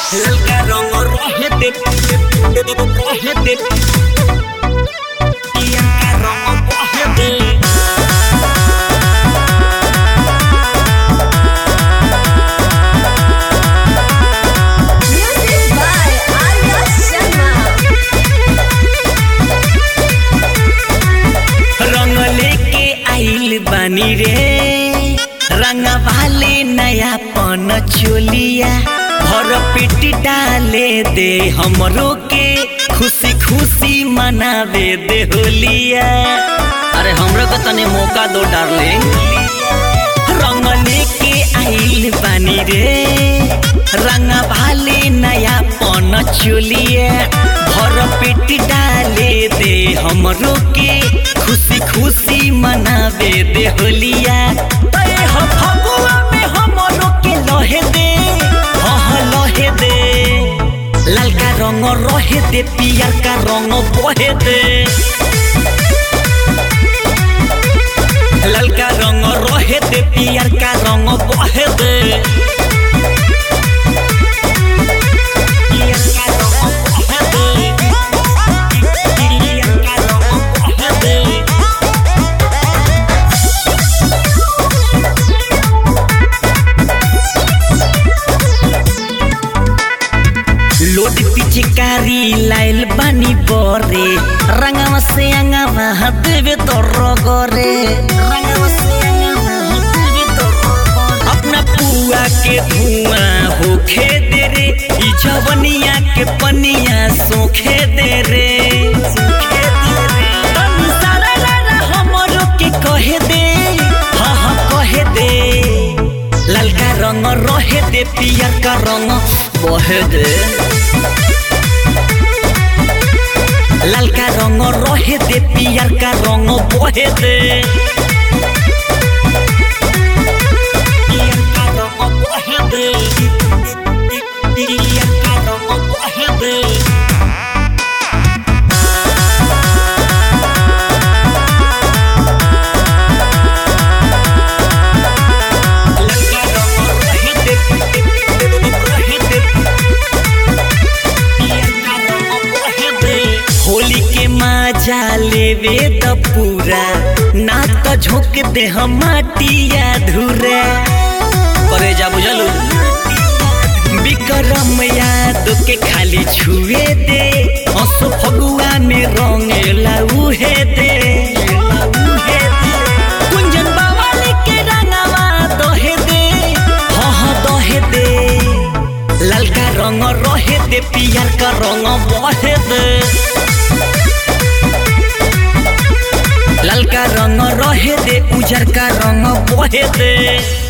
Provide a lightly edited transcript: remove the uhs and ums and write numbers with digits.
ललका रंग रहे दे पिया रंग रहे दे Music by Arya Sharma. रंग लेके आइल बानी रे रंग वाले नया पन चोलिया भर पेट डाले दे हमरो के खुशी खुशी मनावे दे होलिया। अरे हमरो को तने मौका दो डार्लिंग। रंग लेके आइल बानी रे रंग वाले नया पन चोलिया भर पेट डाले दे हमरो के खुशी खुशी मनावे दे होलिया। तय हो फगुआ में हमरो के लहे दे लहे दे ललका रंग रहे दे पियर का रंग बहे दे ललका रंग रहे दे पियर का रंग बहे दे पियर का रंग बहे दे पियर का रंग बहे दे। लोड पिचकारी लाइल बानी बोरे रंगवा से अंगवा देवे तो रगरे रंगवा से अंगवा देवे तो रगरे अपना पुआ के धुआं होखे दे रे ई जवनिया के पनिया सोखे दे रे सोखे दे रे तन सारा ला हमरो के कहे दे हां हां कहे दे ललका रंग रहे दे पियर का रंग बहे दे ललका रंग रहे दे पियर का रंग बहे दे पियर का रंग बहे दे पियर का रंग बहे दे। होली के मजा लेवे द पूरा ना तो झोंक दे हम माटिया धुरा करे जा बुझलू विक्रम याद के खाली छुए दे असो फगुआ में रंगेला उहे दे कुंजन बावाली के रंगवा दोहे दे हाँ दोहे दे ललका रंग रहे दे पियर का रंग बहे दे ललका रंग रहे दे उजर का रंग बहे दे।